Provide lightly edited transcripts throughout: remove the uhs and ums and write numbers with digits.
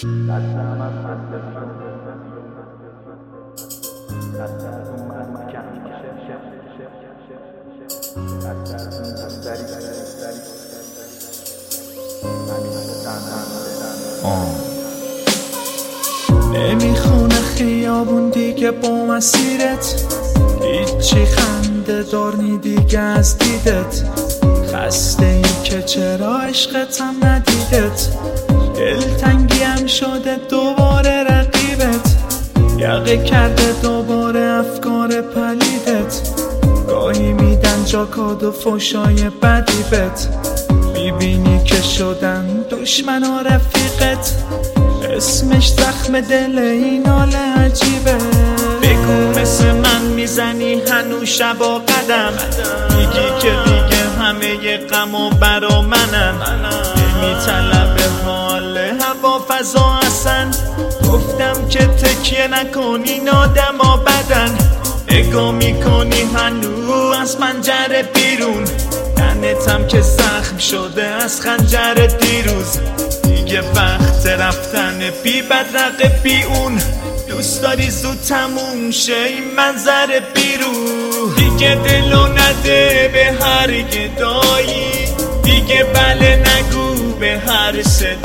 نمیخونه خیابون دیگه با مسیرت، هیچی خنده دار نی دیگه از دیدت. خسته ای که چرا عشقتم ندیدت، دلتنگی هم شده دوباره رقیبت، یقه کرده دوباره افکار پلیدت. گاهی میدن جاکاد و فوشای بدی بت، میبینی که شدن دشمن و رفیقت، اسمش زخم دل این حال عجیبه. بگو مثل من میزنی هنوز شبا قدم، میگی که دیگه همه غم و برا منن، نمیطلبه حال هوا فضا اصلا. گفتم که تکیه نکنی نادما بدن، نگاه میکنی هنوز از پنجره بیرون، تنتم که زخم شده از خنجر دیروز. دیگه وقت رفتن بی بدرقه بی اون، دوست داری زود تموم شه این منظر بیرون. دیگه دلو نده به هر گدایی، دیگه بله نگو به هر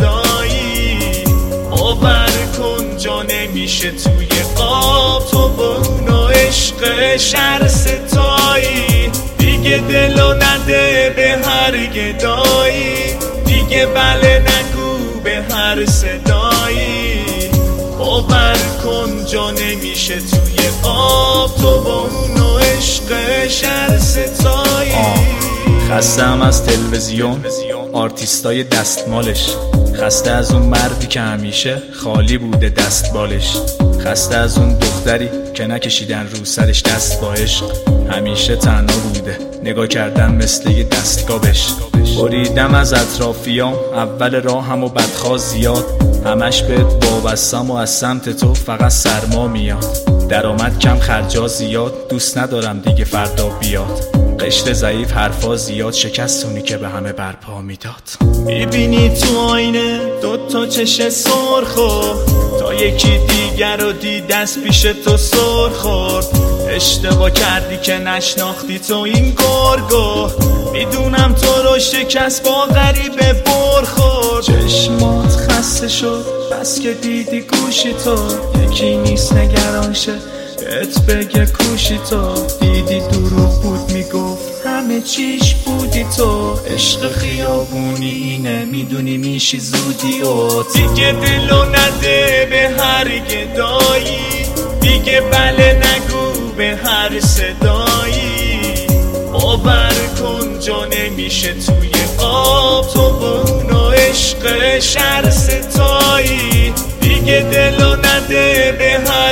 صدایی. باور کن جا نمیشه توی قاب تو با اونو عشق شر ستایی. دیگه دلو نده به هر گدایی، دیگه بله نگو به هر صدایی. باور کن جا نمیشه توی آب تو با اونو عشق شر ستایی. خستم از تلویزیون آرتیستای دستمالش، خسته از اون مردی که همیشه خالی بوده دستبالش، خسته از اون دختری که نکشیدن رو سرش دست با عشق، همیشه تنها بوده نگاه کردن مثل یه دستگابش. بریدم از اطرافیام اول راهم و بدخواه زیاد، همش بهت وابستم و از سمت تو فقط سرما میاد. درآمد کم خرجا زیاد، دوست ندارم دیگه فردا بیاد. قشر ضعیف حرفا زیاد، شکستونی که به همه برپا میداد. میبینی تو آینه دوتا چش سرخو، تا یکی دیگر رو دید دست پیش تو سر خورد. اشتباه کردی که نشناختی تو این گرگو، میدونم تو رو شکست با غریبه برخورد. چشمات خسته شد بس که دیدی گوشی تو، یکی نیست نگران شه بهت بگه کوشی تو. دیدی دروغ بود میگفت همه چیش بودی تو، عشق خیابونی اینه میدونی میشی زودی. و دیگه دلو نده به هر گدایی، دیگه بله نگو به هر صدایی. باور کن جا نمیشه توی آب تو با اونو عشق شر ستایی. دیگه دلو نده به هر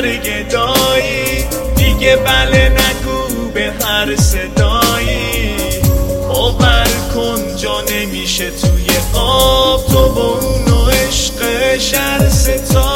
گدایی، دیگه بله نگو به هر صدایی. باور کن جا نمیشه توی آب تو با اونو عشق شر ستایی.